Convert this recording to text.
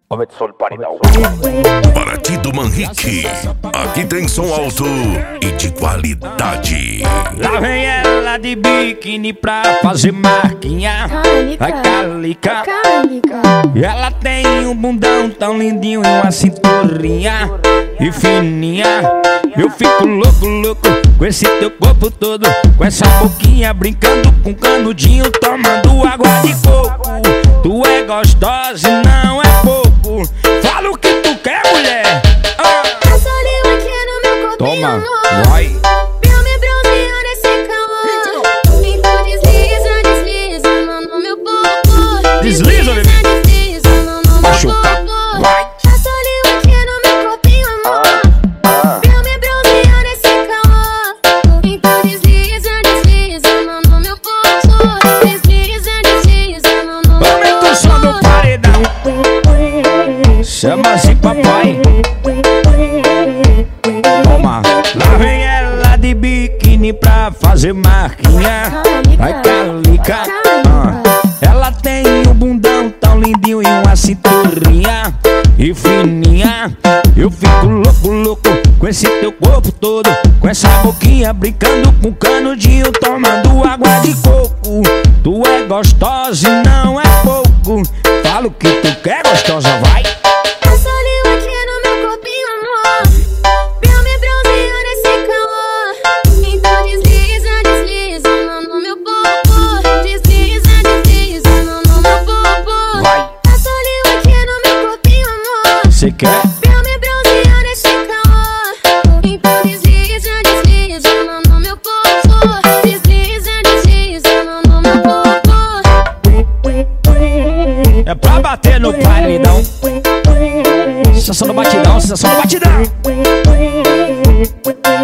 Começou no paredão. Paraty do Manrique, aqui tem som alto e de qualidade. Lá vem ela de biquíni pra fazer marquinha. Vai calica. Ela tem um bundão tão lindinho e uma cinturinha e fininha. Eu fico louco com esse teu corpo todo, com essa boquinha brincando com canudinho, tomando água de coco. Tu é gostosa e não é pouco. Fala o que tu quer, mulher. Passa ali aqui no meu corpinho, Toma, amor. vai. Pra me bronzear nesse calor. Então desliza, mão no meu corpo. Desliza, bebê. Desliza, mão no meu Machuca. corpo. Vai. Passa ali aqui no meu corpinho, amor. Pra me bronzear nesse calor. Então desliza, mão no meu corpo. Desliza, mão no meu Aumenta o som do paredão. Chama assim, papai. Toma. Lá vem ela de biquíni pra fazer marquinha. Vai calica. Ela tem um bundão tão lindinho e uma cinturinha e fininha. Eu fico louco com esse teu corpo todo, com essa boquinha brincando com canudinho, tomando água de coco. Tu é gostosa e não é pouco. Fala o que tu quer, gostosa, vai. Passa ali aqui no meu corpinho, amor. Pra me bronzear nesse calor. Então desliza, mão no meu corpo. Desliza, mão no meu corpo. Vai. Passa ali aqui no meu corpinho, amor. Cê quer? Pra me bronzear nesse calor. Então desliza, mão no meu corpo. Desliza, mão no meu corpo. É pra bater no paredão. Sensação do batidão, sensação do batidão.